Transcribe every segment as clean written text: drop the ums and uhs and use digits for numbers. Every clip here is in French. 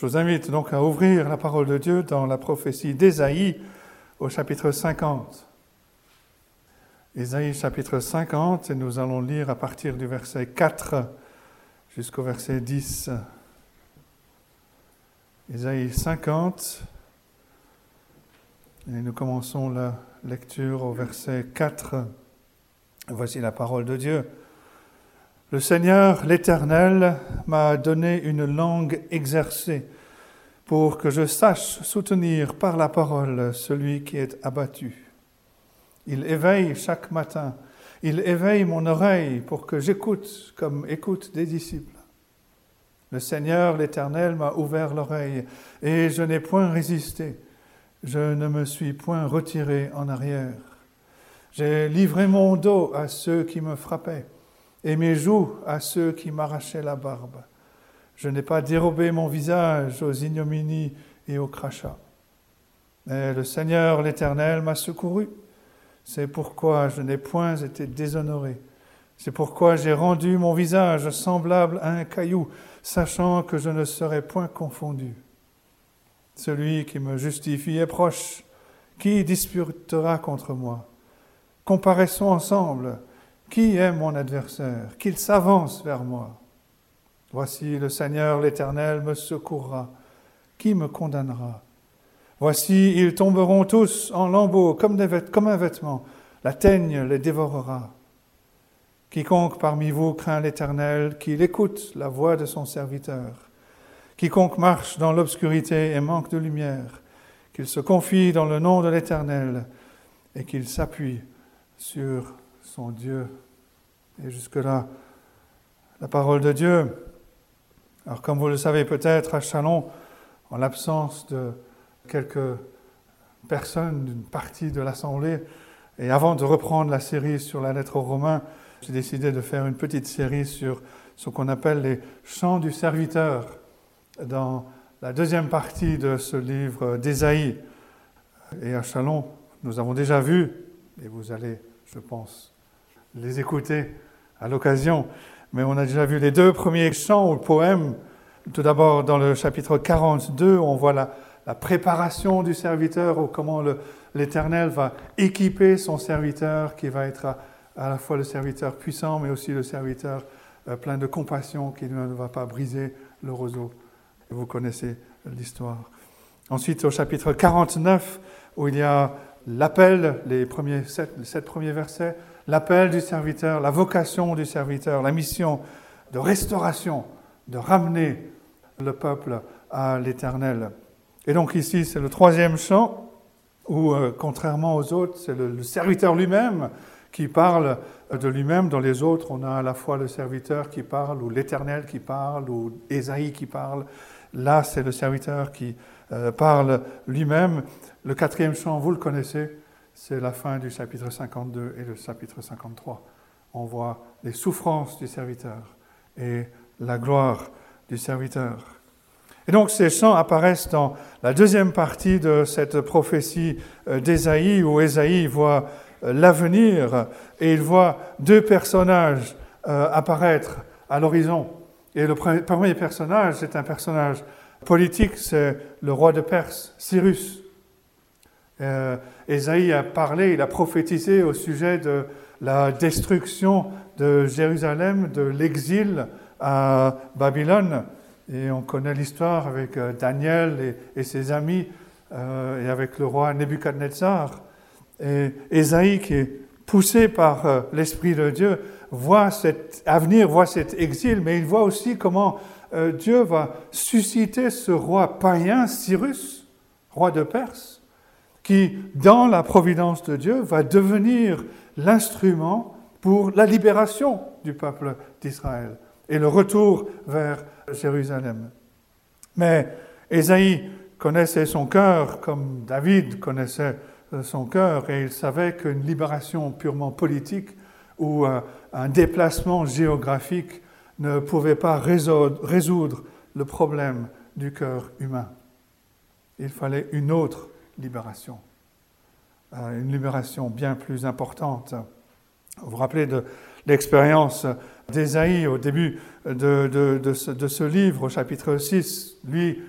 Je vous invite donc à ouvrir la parole de Dieu dans la prophétie d'Ésaïe au chapitre 50. Ésaïe chapitre 50, et nous allons lire à partir du verset 4 jusqu'au verset 10. Ésaïe 50, et nous commençons la lecture au verset 4. Voici la parole de Dieu. Le Seigneur, l'Éternel, m'a donné une langue exercée pour que je sache soutenir par la parole celui qui est abattu. Il éveille chaque matin, il éveille mon oreille pour que j'écoute comme écoutent des disciples. Le Seigneur, l'Éternel, m'a ouvert l'oreille et je n'ai point résisté. Je ne me suis point retiré en arrière. J'ai livré mon dos à ceux qui me frappaient et mes joues à ceux qui m'arrachaient la barbe. Je n'ai pas dérobé mon visage aux ignominies et aux crachats. Mais le Seigneur, l'Éternel, m'a secouru. C'est pourquoi je n'ai point été déshonoré. C'est pourquoi j'ai rendu mon visage semblable à un caillou, sachant que je ne serai point confondu. Celui qui me justifie est proche. Qui disputera contre moi? Comparaissons ensemble. Qui est mon adversaire? Qu'il s'avance vers moi. Voici le Seigneur, l'Éternel, me secourra. Qui me condamnera? Voici, ils tomberont tous en lambeaux comme un vêtement. La teigne les dévorera. Quiconque parmi vous craint l'Éternel, qu'il écoute la voix de son serviteur. Quiconque marche dans l'obscurité et manque de lumière, qu'il se confie dans le nom de l'Éternel et qu'il s'appuie sur son Dieu. Et jusque-là, la parole de Dieu. Alors, comme vous le savez peut-être, à Châlons, en l'absence de quelques personnes d'une partie de l'Assemblée, et avant de reprendre la série sur la lettre aux Romains, j'ai décidé de faire une petite série sur ce qu'on appelle les chants du serviteur, dans la deuxième partie de ce livre d'Ésaïe. Et à Châlons, nous avons déjà vu, et vous allez, je pense, les écouter à l'occasion, mais on a déjà vu les deux premiers chants ou poèmes. Tout d'abord, dans le chapitre 42, on voit la préparation du serviteur, ou comment l'Éternel va équiper son serviteur, qui va être à la fois le serviteur puissant, mais aussi le serviteur plein de compassion, qui ne va pas briser le roseau. Et vous connaissez l'histoire. Ensuite, au chapitre 49, où il y a l'appel, les 7 premiers versets, l'appel du serviteur, la vocation du serviteur, la mission de restauration, de ramener le peuple à l'Éternel. Et donc ici, c'est le troisième chant, où, contrairement aux autres, c'est le serviteur lui-même qui parle de lui-même. Dans les autres, on a à la fois le serviteur qui parle, ou l'Éternel qui parle, ou Ésaïe qui parle. Là, c'est le serviteur qui parle lui-même. Le quatrième chant, vous le connaissez, c'est la fin du chapitre 52 et le chapitre 53. On voit les souffrances du serviteur et la gloire du serviteur. Et donc ces chants apparaissent dans la deuxième partie de cette prophétie d'Ésaïe, où Ésaïe voit l'avenir et il voit deux personnages apparaître à l'horizon. Et le premier personnage, c'est un personnage politique, c'est le roi de Perse, Cyrus. Ésaïe a parlé, il a prophétisé au sujet de la destruction de Jérusalem, de l'exil à Babylone. Et on connaît l'histoire avec Daniel et ses amis, et avec le roi Nebuchadnezzar. Et Ésaïe, qui est poussé par l'Esprit de Dieu, voit cet avenir, voit cet exil, mais il voit aussi comment Dieu va susciter ce roi païen, Cyrus, roi de Perse, qui, dans la providence de Dieu, va devenir l'instrument pour la libération du peuple d'Israël et le retour vers Jérusalem. Mais Ésaïe connaissait son cœur comme David connaissait son cœur, et il savait qu'une libération purement politique ou un déplacement géographique ne pouvait pas résoudre le problème du cœur humain. Il fallait une autre libération, une libération bien plus importante. Vous vous rappelez de l'expérience d'Ésaïe au début de ce livre, au chapitre 6. Lui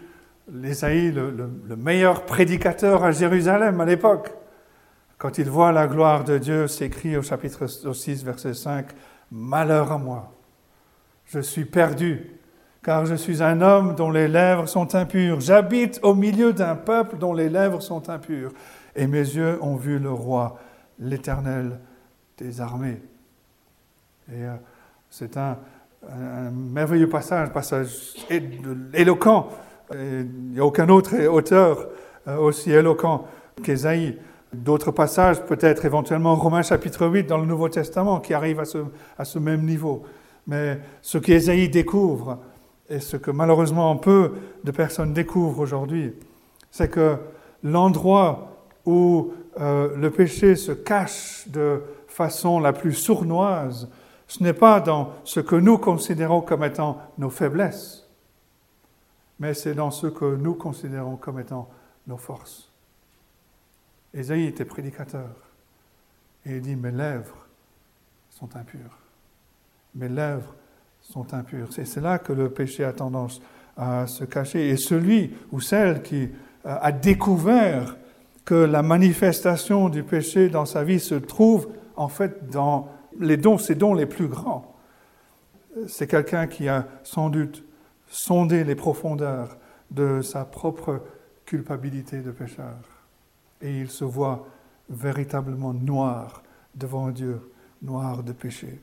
l'Ésaïe, le meilleur prédicateur à Jérusalem à l'époque, quand il voit la gloire de Dieu, s'écrit au chapitre 6, verset 5, « Malheur à moi, je suis perdu, car je suis un homme dont les lèvres sont impures. J'habite au milieu d'un peuple dont les lèvres sont impures. Et mes yeux ont vu le roi, l'Éternel des armées. » Et c'est un merveilleux passage éloquent. Il n'y a aucun autre auteur aussi éloquent qu'Ésaïe. D'autres passages, peut-être éventuellement Romains chapitre 8 dans le Nouveau Testament, qui arrivent à ce même niveau. Mais ce qu'Ésaïe découvre, et ce que malheureusement peu de personnes découvrent aujourd'hui, c'est que l'endroit où le péché se cache de façon la plus sournoise, ce n'est pas dans ce que nous considérons comme étant nos faiblesses, mais c'est dans ce que nous considérons comme étant nos forces. Ésaïe était prédicateur, et il dit « Mes lèvres sont impures. Mes lèvres sont impures. » C'est là que le péché a tendance à se cacher. Et celui ou celle qui a découvert que la manifestation du péché dans sa vie se trouve en fait dans ses dons les plus grands, c'est quelqu'un qui a sans doute sondé les profondeurs de sa propre culpabilité de pécheur. Et il se voit véritablement noir devant Dieu, noir de péché.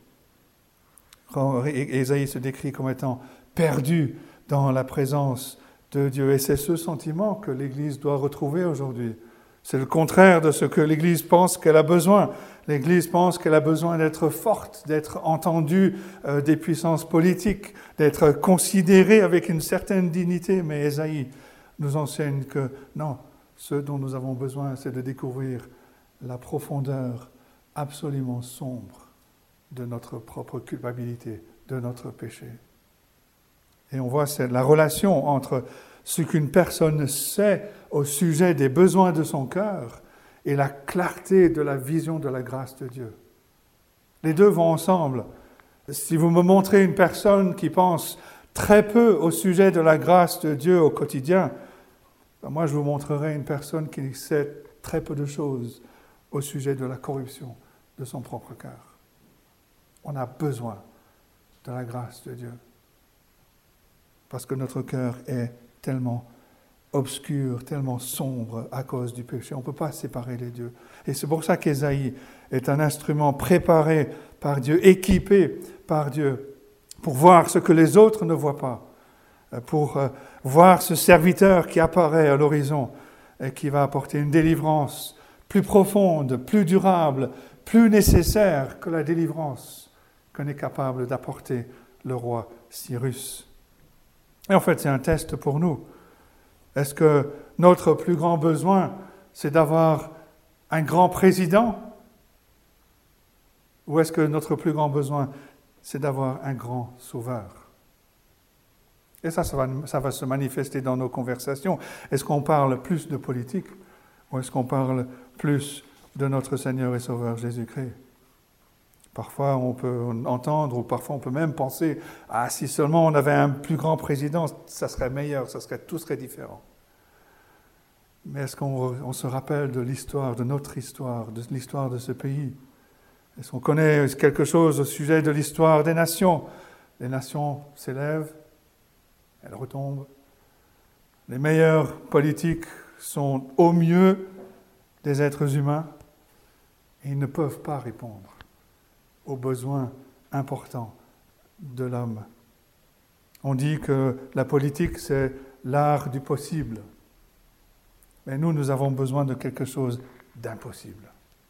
Ésaïe se décrit comme étant perdu dans la présence de Dieu. Et c'est ce sentiment que l'Église doit retrouver aujourd'hui. C'est le contraire de ce que l'Église pense qu'elle a besoin. L'Église pense qu'elle a besoin d'être forte, d'être entendue des puissances politiques, d'être considérée avec une certaine dignité. Mais Ésaïe nous enseigne que non, ce dont nous avons besoin, c'est de découvrir la profondeur absolument sombre de notre propre culpabilité, de notre péché. Et on voit la relation entre ce qu'une personne sait au sujet des besoins de son cœur et la clarté de la vision de la grâce de Dieu. Les deux vont ensemble. Si vous me montrez une personne qui pense très peu au sujet de la grâce de Dieu au quotidien, moi je vous montrerai une personne qui sait très peu de choses au sujet de la corruption de son propre cœur. On a besoin de la grâce de Dieu parce que notre cœur est tellement obscur, tellement sombre à cause du péché. On ne peut pas séparer les deux. Et c'est pour ça qu'Ésaïe est un instrument préparé par Dieu, équipé par Dieu, pour voir ce que les autres ne voient pas, pour voir ce serviteur qui apparaît à l'horizon et qui va apporter une délivrance plus profonde, plus durable, plus nécessaire que la délivrance qu'on est capable d'apporter le roi Cyrus. Et en fait, c'est un test pour nous. Est-ce que notre plus grand besoin, c'est d'avoir un grand président? Ou est-ce que notre plus grand besoin, c'est d'avoir un grand sauveur? Et ça va se manifester dans nos conversations. Est-ce qu'on parle plus de politique ou est-ce qu'on parle plus de notre Seigneur et Sauveur Jésus-Christ? Parfois, on peut entendre, ou parfois on peut même penser « Ah, si seulement on avait un plus grand président, ça serait meilleur, tout serait différent. » Mais est-ce qu'on se rappelle de l'histoire, de notre histoire, de l'histoire de ce pays? Est-ce qu'on connaît quelque chose au sujet de l'histoire des nations? Les nations s'élèvent, elles retombent. Les meilleurs politiques sont au mieux des êtres humains et ils ne peuvent pas répondre aux besoins importants de l'homme. On dit que la politique, c'est l'art du possible. Mais nous avons besoin de quelque chose d'impossible.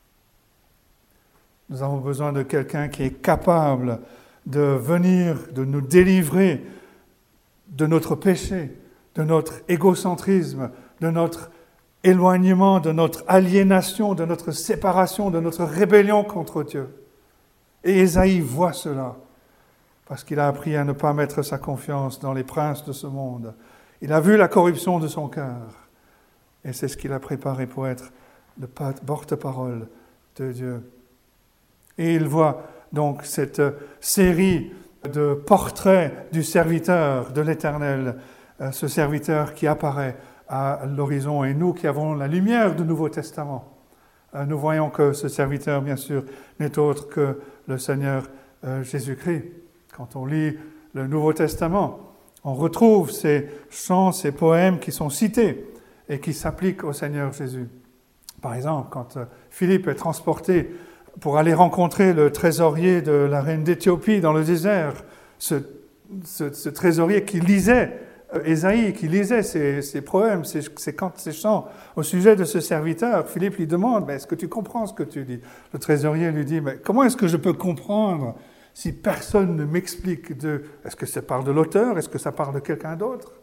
Nous avons besoin de quelqu'un qui est capable de venir, de nous délivrer de notre péché, de notre égocentrisme, de notre éloignement, de notre aliénation, de notre séparation, de notre rébellion contre Dieu. Et Ésaïe voit cela, parce qu'il a appris à ne pas mettre sa confiance dans les princes de ce monde. Il a vu la corruption de son cœur, et c'est ce qu'il a préparé pour être le porte-parole de Dieu. Et il voit donc cette série de portraits du serviteur de l'Éternel ce serviteur qui apparaît à l'horizon et nous qui avons la lumière du Nouveau Testament. Nous voyons que ce serviteur, bien sûr, n'est autre que le Seigneur Jésus-Christ. Quand on lit le Nouveau Testament, on retrouve ces chants, ces poèmes qui sont cités et qui s'appliquent au Seigneur Jésus. Par exemple, quand Philippe est transporté pour aller rencontrer le trésorier de la reine d'Éthiopie dans le désert, ce trésorier qui lisait Ésaïe, qui lisait ces poèmes, ces chants au sujet de ce serviteur, Philippe lui demande, est-ce que tu comprends ce que tu dis? Le trésorier lui dit, mais comment est-ce que je peux comprendre si personne ne m'explique est-ce que ça parle de l'auteur, est-ce que ça parle de quelqu'un d'autre?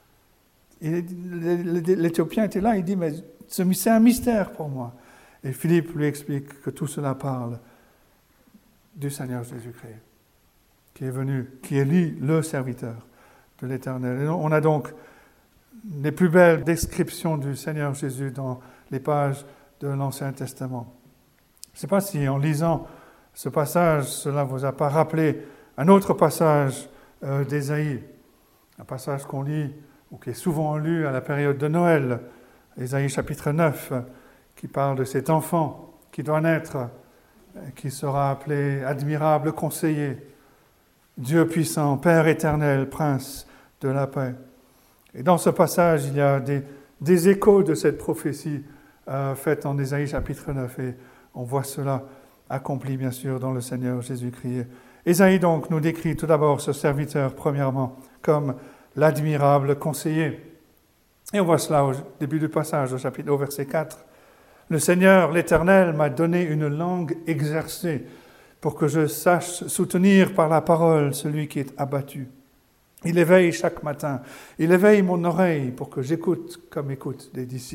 L'Éthiopien était là, il dit, mais c'est un mystère pour moi. Et Philippe lui explique que tout cela parle du Seigneur Jésus-Christ, qui est venu, qui est lui le serviteur de l'Éternel. Et on a donc les plus belles descriptions du Seigneur Jésus dans les pages de l'Ancien Testament. Je ne sais pas si en lisant ce passage, cela ne vous a pas rappelé un autre passage d'Ésaïe, un passage qu'on lit ou qui est souvent lu à la période de Noël, Ésaïe chapitre 9, qui parle de cet enfant qui doit naître, qui sera appelé admirable conseiller, Dieu puissant, Père éternel, Prince de la paix. Et dans ce passage, il y a des échos de cette prophétie faite en Ésaïe chapitre 9, et on voit cela accompli, bien sûr, dans le Seigneur Jésus-Christ. Ésaïe, donc, nous décrit tout d'abord ce serviteur, premièrement, comme l'admirable conseiller. Et on voit cela au début du passage, au verset 4. « Le Seigneur, l'Éternel, m'a donné une langue exercée pour que je sache soutenir par la parole celui qui est abattu. Il éveille chaque matin, il éveille mon oreille pour que j'écoute comme écoutent les disciples. »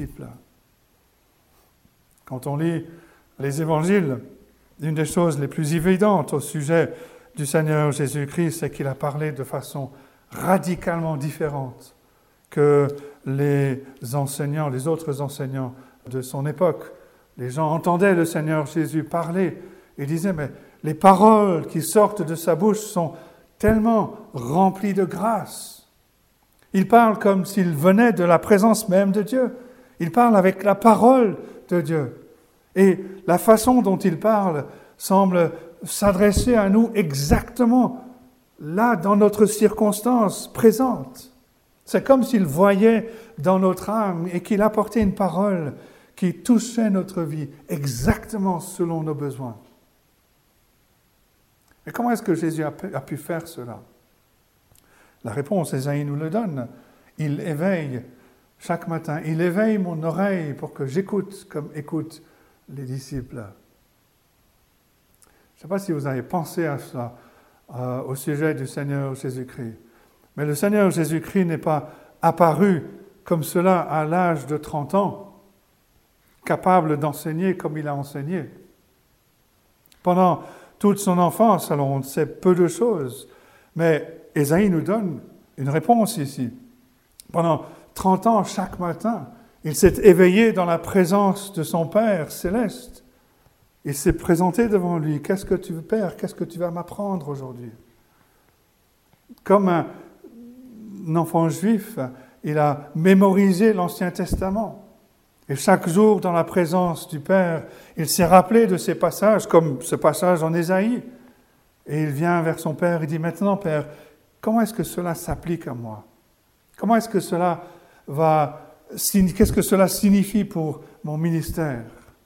Quand on lit les évangiles, une des choses les plus évidentes au sujet du Seigneur Jésus-Christ, c'est qu'il a parlé de façon radicalement différente que les autres enseignants de son époque. Les gens entendaient le Seigneur Jésus parler et disaient, mais les paroles qui sortent de sa bouche sont tellement remplies de grâce. Il parle comme s'il venait de la présence même de Dieu. Il parle avec la parole de Dieu. Et la façon dont il parle semble s'adresser à nous exactement là, dans notre circonstance présente. C'est comme s'il voyait dans notre âme et qu'il apportait une parole qui touchait notre vie exactement selon nos besoins. Et comment est-ce que Jésus a pu faire cela? La réponse, Ésaïe nous le donne. Il éveille chaque matin, il éveille mon oreille pour que j'écoute comme écoutent les disciples. Je ne sais pas si vous avez pensé à cela au sujet du Seigneur Jésus-Christ. Mais le Seigneur Jésus-Christ n'est pas apparu comme cela à l'âge de 30 ans, capable d'enseigner comme il a enseigné. Pendant toute son enfance, alors on sait peu de choses, mais Ésaïe nous donne une réponse ici. Pendant 30 ans, chaque matin, il s'est éveillé dans la présence de son Père céleste. Il s'est présenté devant lui. Qu'est-ce que tu veux, Père? Qu'est-ce que tu vas m'apprendre aujourd'hui? Comme un enfant juif, il a mémorisé l'Ancien Testament. Et chaque jour, dans la présence du Père, il s'est rappelé de ces passages, comme ce passage en Ésaïe. Et il vient vers son Père et dit, maintenant, Père, comment est-ce que cela s'applique à moi? Comment est-ce que cela qu'est-ce que cela signifie pour mon ministère?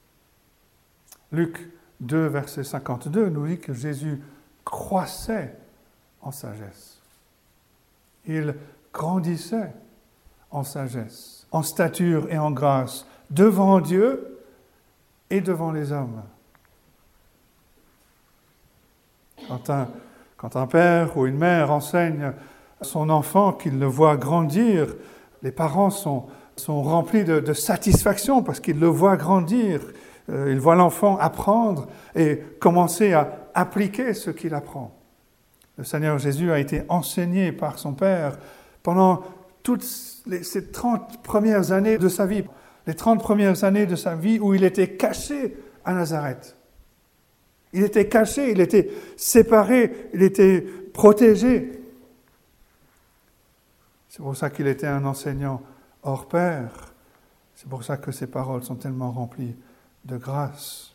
Luc 2, verset 52, nous dit que Jésus croissait en sagesse. Il grandissait en sagesse, en stature et en grâce, devant Dieu et devant les hommes. Quand un père ou une mère enseigne à son enfant qu'il le voit grandir, les parents sont remplis de satisfaction parce qu'ils le voient grandir. Ils voient l'enfant apprendre et commencer à appliquer ce qu'il apprend. Le Seigneur Jésus a été enseigné par son Père pendant toutes ces 30 premières années de sa vie. Les 30 premières années de sa vie où il était caché à Nazareth. Il était caché, il était séparé, il était protégé. C'est pour ça qu'il était un enseignant hors pair. C'est pour ça que ses paroles sont tellement remplies de grâce.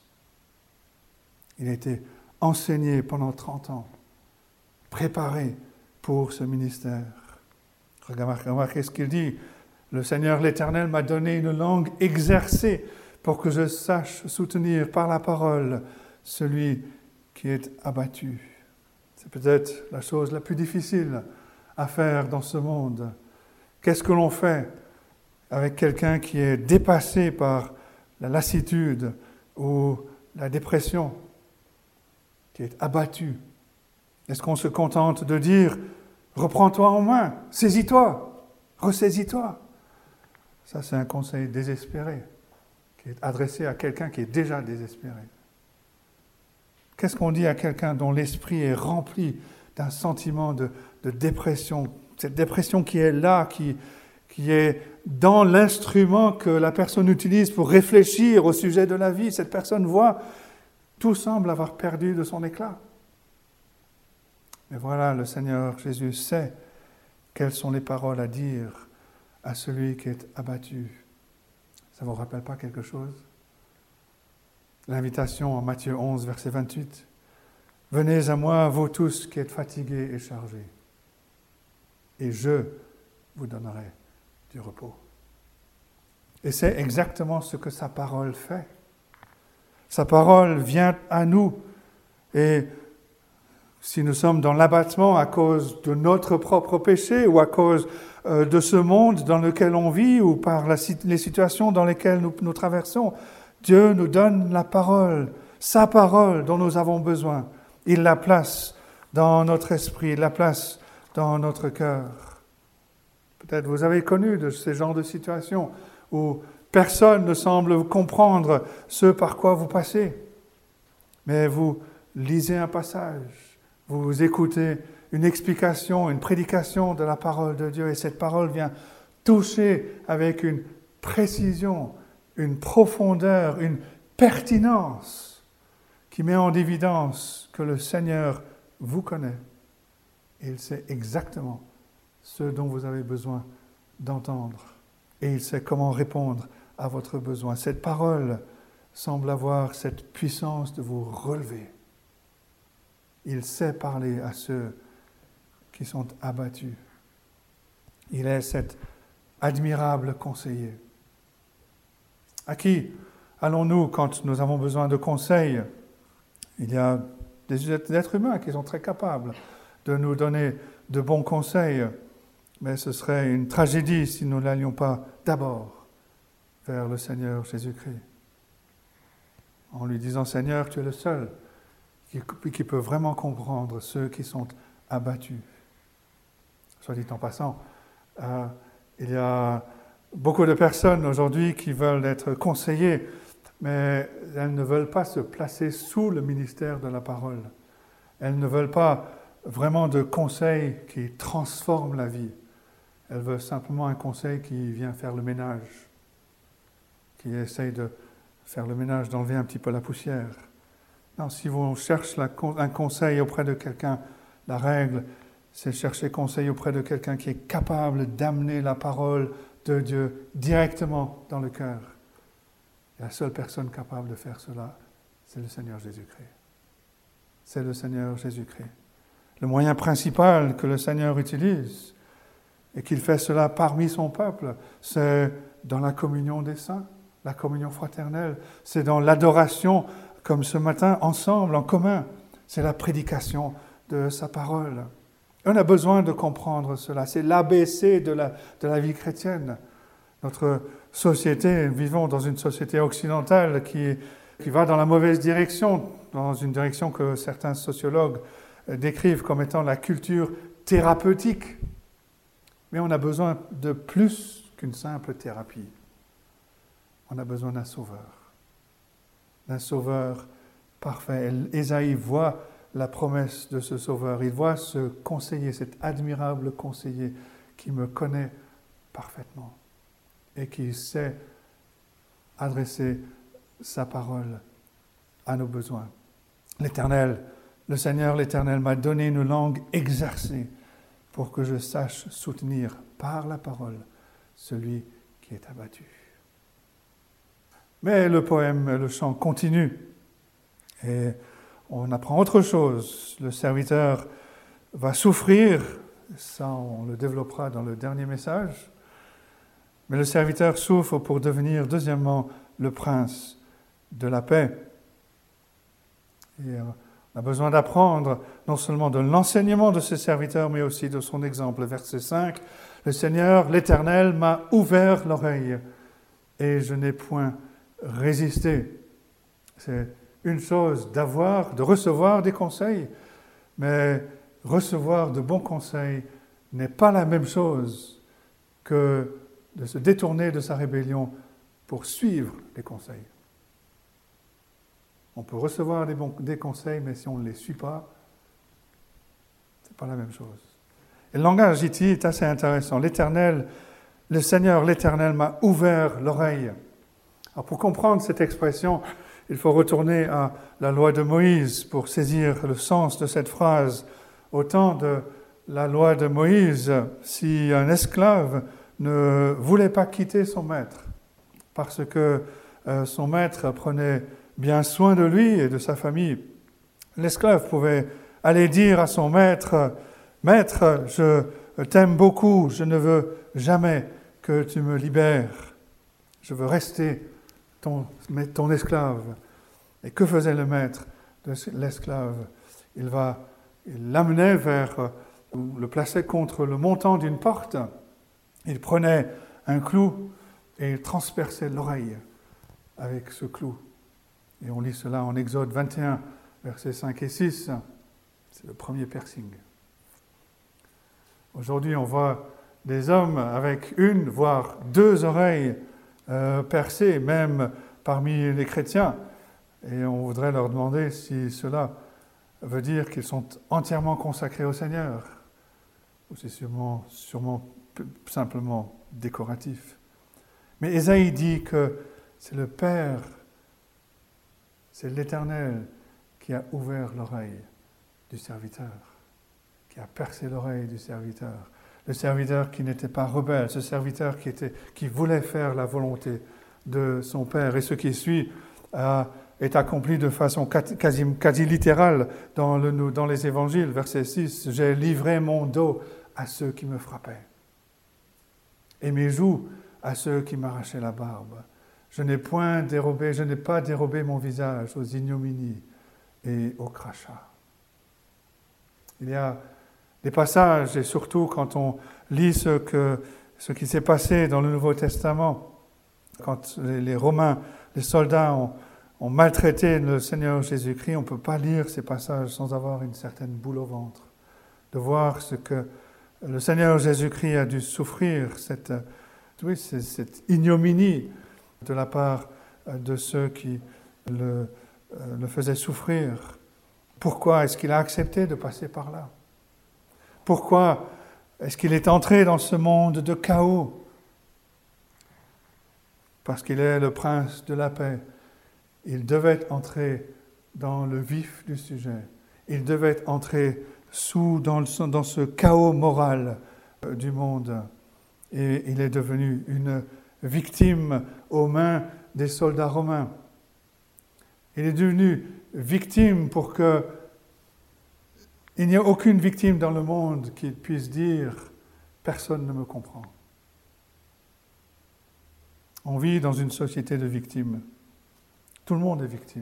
Il a été enseigné pendant 30 ans, préparé pour ce ministère. Remarquez ce qu'il dit. Le Seigneur l'Éternel m'a donné une langue exercée pour que je sache soutenir par la parole celui qui est abattu. C'est peut-être la chose la plus difficile à faire dans ce monde. Qu'est-ce que l'on fait avec quelqu'un qui est dépassé par la lassitude ou la dépression, qui est abattu? Est-ce qu'on se contente de dire « Reprends-toi en main, saisis-toi, ressaisis-toi » Ça, c'est un conseil désespéré qui est adressé à quelqu'un qui est déjà désespéré. Qu'est-ce qu'on dit à quelqu'un dont l'esprit est rempli d'un sentiment de dépression, cette dépression qui est là, qui est dans l'instrument que la personne utilise pour réfléchir au sujet de la vie? Cette personne voit, tout semble avoir perdu de son éclat. Mais voilà, le Seigneur Jésus sait quelles sont les paroles à dire à celui qui est abattu. Ça ne vous rappelle pas quelque chose? L'invitation en Matthieu 11, verset 28. « Venez à moi, vous tous qui êtes fatigués et chargés, et je vous donnerai du repos. » Et c'est exactement ce que sa parole fait. Sa parole vient à nous, et si nous sommes dans l'abattement à cause de notre propre péché ou à cause de ce monde dans lequel on vit ou par les situations dans lesquelles nous traversons, Dieu nous donne la parole, sa parole dont nous avons besoin. Il la place dans notre esprit, il la place dans notre cœur. Peut-être vous avez connu de ces genres de situations où personne ne semble comprendre ce par quoi vous passez. Mais vous lisez un passage, vous écoutez une explication, une prédication de la parole de Dieu, et cette parole vient toucher avec une précision, une profondeur, une pertinence qui met en évidence que le Seigneur vous connaît. Et il sait exactement ce dont vous avez besoin d'entendre. Et il sait comment répondre à votre besoin. Cette parole semble avoir cette puissance de vous relever. Il sait parler à ceux qui sont abattus. Il est cet admirable conseiller. À qui allons-nous quand nous avons besoin de conseils? Il y a des êtres humains qui sont très capables de nous donner de bons conseils, mais ce serait une tragédie si nous n'allions pas d'abord vers le Seigneur Jésus-Christ, en lui disant « Seigneur, tu es le seul qui peut vraiment comprendre ceux qui sont abattus. » Soit dit en passant, il y a beaucoup de personnes aujourd'hui qui veulent être conseillées, mais elles ne veulent pas se placer sous le ministère de la parole. Elles ne veulent pas vraiment de conseils qui transforment la vie. Elles veulent simplement un conseil qui vient faire le ménage, qui essaye de faire le ménage, d'enlever un petit peu la poussière. Non, si on cherche un conseil auprès de quelqu'un, la règle, c'est chercher conseil auprès de quelqu'un qui est capable d'amener la parole de Dieu directement dans le cœur. Et la seule personne capable de faire cela, c'est le Seigneur Jésus-Christ. C'est le Seigneur Jésus-Christ. Le moyen principal que le Seigneur utilise, et qu'il fait cela parmi son peuple, c'est dans la communion des saints, la communion fraternelle. C'est dans l'adoration, comme ce matin, ensemble, en commun. C'est la prédication de sa parole. On a besoin de comprendre cela. C'est l'ABC de la vie chrétienne. Notre société, vivons dans une société occidentale qui va dans la mauvaise direction, dans une direction que certains sociologues décrivent comme étant la culture thérapeutique. Mais on a besoin de plus qu'une simple thérapie. On a besoin d'un sauveur parfait. Ésaïe voit la promesse de ce sauveur. Il voit ce conseiller, cet admirable conseiller qui me connaît parfaitement et qui sait adresser sa parole à nos besoins. Le Seigneur l'Éternel m'a donné une langue exercée pour que je sache soutenir par la parole celui qui est abattu. Mais le poème, le chant continue et on apprend autre chose. Le serviteur va souffrir, ça on le développera dans le dernier message, mais le serviteur souffre pour devenir deuxièmement le prince de la paix. Et on a besoin d'apprendre non seulement de l'enseignement de ce serviteur, mais aussi de son exemple. Verset 5, « Le Seigneur, l'Éternel, m'a ouvert l'oreille et je n'ai point résisté. » C'est une chose de recevoir des conseils, mais recevoir de bons conseils n'est pas la même chose que de se détourner de sa rébellion pour suivre les conseils. On peut recevoir des conseils, mais si on ne les suit pas, ce n'est pas la même chose. Et le langage ici est assez intéressant. Le Seigneur, l'Éternel m'a ouvert l'oreille. Alors pour comprendre cette expression, il faut retourner à la loi de Moïse pour saisir le sens de cette phrase. Au temps de la loi de Moïse, si un esclave ne voulait pas quitter son maître, parce que son maître prenait bien soin de lui et de sa famille, l'esclave pouvait aller dire à son maître, « Maître, je t'aime beaucoup, je ne veux jamais que tu me libères, je veux rester ton esclave. » Et que faisait le maître de l'esclave? Il l'amenait le plaçait contre le montant d'une porte, il prenait un clou et il transperçait l'oreille avec ce clou. Et on lit cela en Exode 21, versets 5 et 6. C'est le premier piercing. Aujourd'hui, on voit des hommes avec une, voire deux oreilles percées, même parmi les chrétiens. Et on voudrait leur demander si cela veut dire qu'ils sont entièrement consacrés au Seigneur, ou c'est sûrement simplement décoratif. Mais Ésaïe dit que c'est le Père, c'est l'Éternel qui a ouvert l'oreille du serviteur, qui a percé l'oreille du serviteur. Le serviteur qui n'était pas rebelle, ce serviteur qui voulait faire la volonté de son Père. Et ce qui suit est accompli de façon quasi littérale dans les évangiles. Verset 6, « J'ai livré mon dos à ceux qui me frappaient, et mes joues à ceux qui m'arrachaient la barbe. Je n'ai pas dérobé mon visage aux ignominies et aux crachats. » Il y a des passages, et surtout quand on lit ce qui s'est passé dans le Nouveau Testament, quand les Romains, les soldats ont maltraité le Seigneur Jésus-Christ, on ne peut pas lire ces passages sans avoir une certaine boule au ventre, de voir ce que le Seigneur Jésus-Christ a dû souffrir, cette ignominie de la part de ceux qui le faisaient souffrir. Pourquoi est-ce qu'il a accepté de passer par là? Pourquoi est-ce qu'il est entré dans ce monde de chaos? Parce qu'il est le prince de la paix. Il devait entrer dans le vif du sujet. Il devait entrer dans ce chaos moral du monde. Et il est devenu une victime aux mains des soldats romains. Il est devenu victime pour que il n'y a aucune victime dans le monde qui puisse dire « personne ne me comprend ». On vit dans une société de victimes. Tout le monde est victime.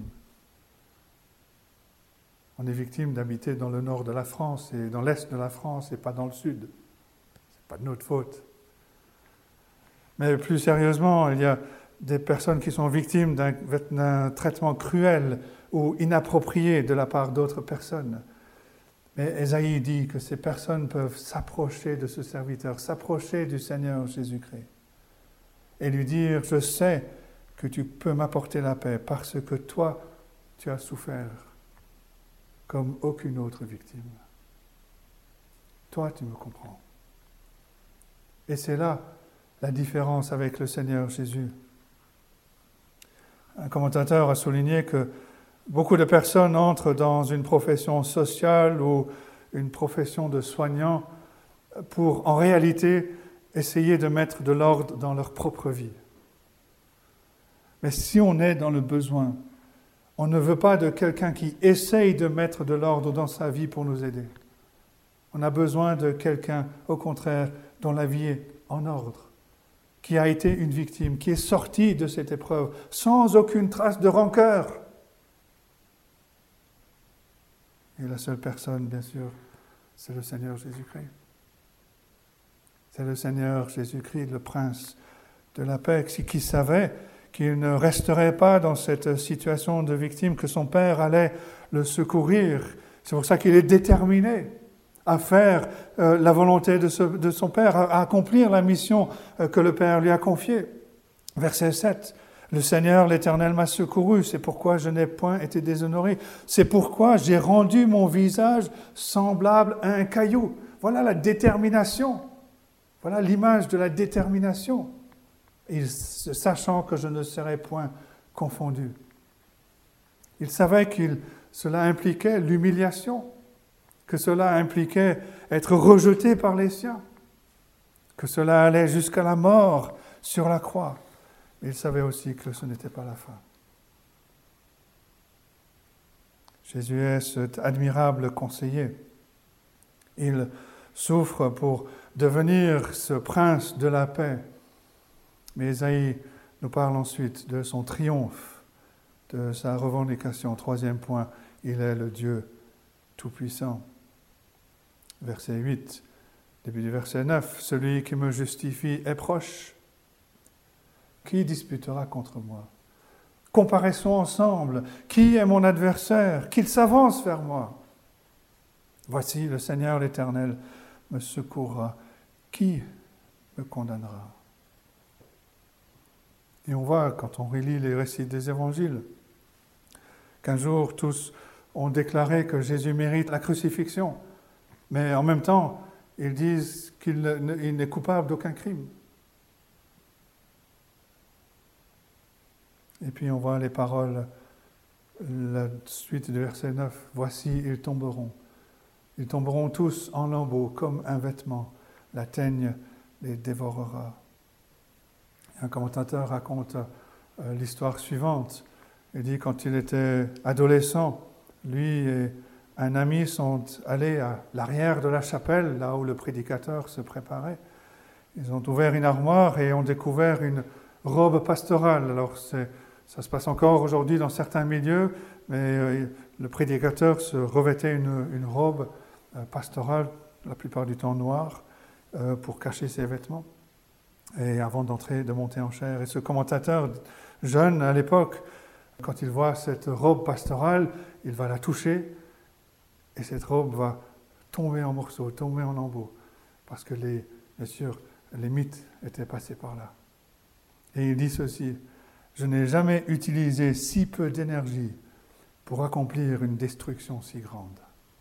On est victime d'habiter dans le nord de la France et dans l'est de la France et pas dans le sud. Ce n'est pas de notre faute. Mais plus sérieusement, il y a des personnes qui sont victimes d'un traitement cruel ou inapproprié de la part d'autres personnes. Mais Ésaïe dit que ces personnes peuvent s'approcher de ce serviteur, s'approcher du Seigneur Jésus-Christ et lui dire « Je sais que tu peux m'apporter la paix parce que toi, tu as souffert comme aucune autre victime. Toi, tu me comprends. » Et c'est là la différence avec le Seigneur Jésus. Un commentateur a souligné que beaucoup de personnes entrent dans une profession sociale ou une profession de soignant pour, en réalité, essayer de mettre de l'ordre dans leur propre vie. Mais si on est dans le besoin, on ne veut pas de quelqu'un qui essaye de mettre de l'ordre dans sa vie pour nous aider. On a besoin de quelqu'un, au contraire, dont la vie est en ordre, qui a été une victime, qui est sorti de cette épreuve sans aucune trace de rancœur. Et la seule personne, bien sûr, c'est le Seigneur Jésus-Christ. C'est le Seigneur Jésus-Christ, le Prince de la paix, qui savait qu'il ne resterait pas dans cette situation de victime, que son Père allait le secourir. C'est pour ça qu'il est déterminé à faire la volonté de son Père, à accomplir la mission que le Père lui a confiée. Verset 7. Le Seigneur, l'Éternel, m'a secouru, c'est pourquoi je n'ai point été déshonoré. C'est pourquoi j'ai rendu mon visage semblable à un caillou. Voilà la détermination. Voilà l'image de la détermination. Sachant que je ne serais point confondu. Il savait que cela impliquait l'humiliation, que cela impliquait être rejeté par les siens, que cela allait jusqu'à la mort sur la croix. Mais il savait aussi que ce n'était pas la fin. Jésus est cet admirable conseiller. Il souffre pour devenir ce prince de la paix. Mais Ésaïe nous parle ensuite de son triomphe, de sa revendication. Troisième point, il est le Dieu Tout-Puissant. Verset 8, début du verset 9, « Celui qui me justifie est proche. Qui disputera contre moi? Comparaissons ensemble. Qui est mon adversaire? Qu'il s'avance vers moi. Voici, le Seigneur l'Éternel me secourra. Qui me condamnera? » Et on voit, quand on relit les récits des évangiles, qu'un jour tous ont déclaré que Jésus mérite la crucifixion. Mais en même temps, ils disent qu'il n'est coupable d'aucun crime. Et puis on voit les paroles, la suite du verset 9. « Voici, ils tomberont. Ils tomberont tous en lambeaux, comme un vêtement. La teigne les dévorera. » Un commentateur raconte l'histoire suivante. Il dit, quand il était adolescent, lui et un ami sont allés à l'arrière de la chapelle, là où le prédicateur se préparait. Ils ont ouvert une armoire et ont découvert une robe pastorale. Alors, ça se passe encore aujourd'hui dans certains milieux, mais le prédicateur se revêtait une robe pastorale, la plupart du temps noire, pour cacher ses vêtements, et avant de monter en chair. Et ce commentateur jeune à l'époque, quand il voit cette robe pastorale, il va la toucher, et cette robe va tomber en morceaux, tomber en lambeaux, parce que bien sûr, les mythes étaient passés par là. Et il dit ceci, « Je n'ai jamais utilisé si peu d'énergie pour accomplir une destruction si grande. »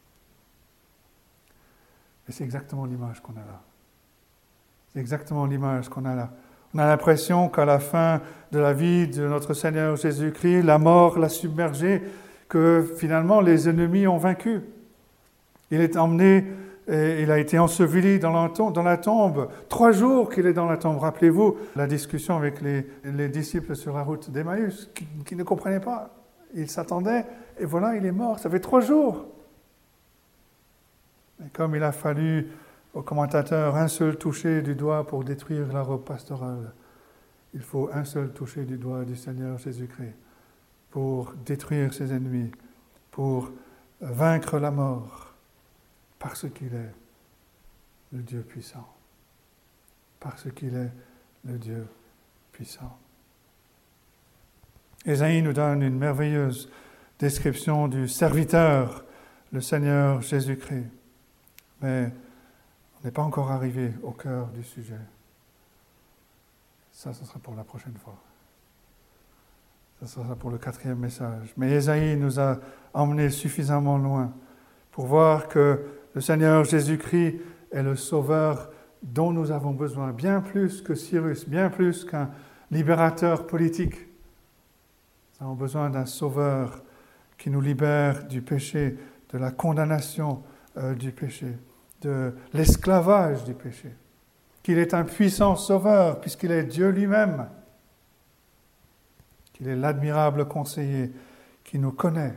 Et c'est exactement l'image qu'on a là. C'est exactement l'image qu'on a là. On a l'impression qu'à la fin de la vie de notre Seigneur Jésus-Christ, la mort l'a submergé, que finalement les ennemis ont vaincu. Il est emmené, et il a été enseveli dans la tombe. 3 jours qu'il est dans la tombe. Rappelez-vous la discussion avec les disciples sur la route d'Emmaüs, qui ne comprenaient pas. Ils s'attendaient, et voilà, il est mort. Ça fait 3 jours. Et comme il a fallu au commentateur un seul toucher du doigt pour détruire la robe pastorale, il faut un seul toucher du doigt du Seigneur Jésus-Christ pour détruire ses ennemis, pour vaincre la mort, parce qu'il est le Dieu puissant. Parce qu'il est le Dieu puissant. Ésaïe nous donne une merveilleuse description du serviteur, le Seigneur Jésus-Christ. Mais on n'est pas encore arrivé au cœur du sujet. Ça, ce sera pour la prochaine fois. Ça sera pour le 4e message. Mais Ésaïe nous a emmenés suffisamment loin pour voir que le Seigneur Jésus-Christ est le Sauveur dont nous avons besoin, bien plus que Cyrus, bien plus qu'un libérateur politique. Nous avons besoin d'un Sauveur qui nous libère du péché, de la condamnation du péché, de l'esclavage du péché, qu'il est un puissant sauveur puisqu'il est Dieu lui-même, qu'il est l'admirable conseiller qui nous connaît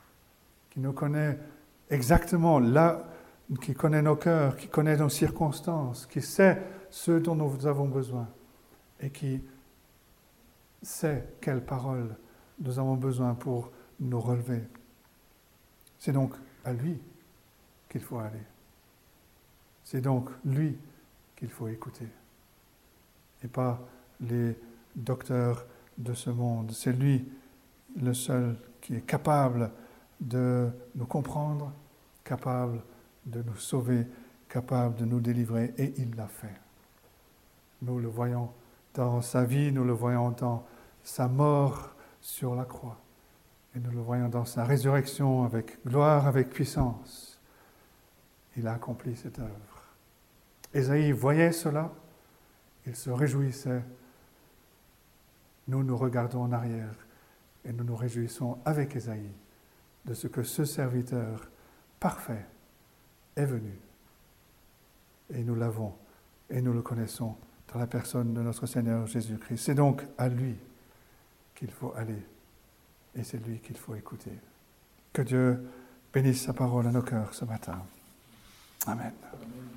exactement là, qui connaît nos cœurs, qui connaît nos circonstances, qui sait ce dont nous avons besoin et qui sait quelles paroles nous avons besoin pour nous relever. C'est donc à lui qu'il faut aller. C'est donc lui qu'il faut écouter. Et pas les docteurs de ce monde. C'est lui le seul qui est capable de nous comprendre, capable de nous sauver, capable de nous délivrer, et il l'a fait. Nous le voyons dans sa vie, nous le voyons dans sa mort sur la croix, et nous le voyons dans sa résurrection avec gloire, avec puissance. Il a accompli cette œuvre. Ésaïe voyait cela, il se réjouissait. Nous nous regardons en arrière et nous nous réjouissons avec Ésaïe de ce que ce serviteur parfait est venu. Et nous l'avons et nous le connaissons dans la personne de notre Seigneur Jésus-Christ. C'est donc à lui qu'il faut aller et c'est lui qu'il faut écouter. Que Dieu bénisse sa parole à nos cœurs ce matin. Amen.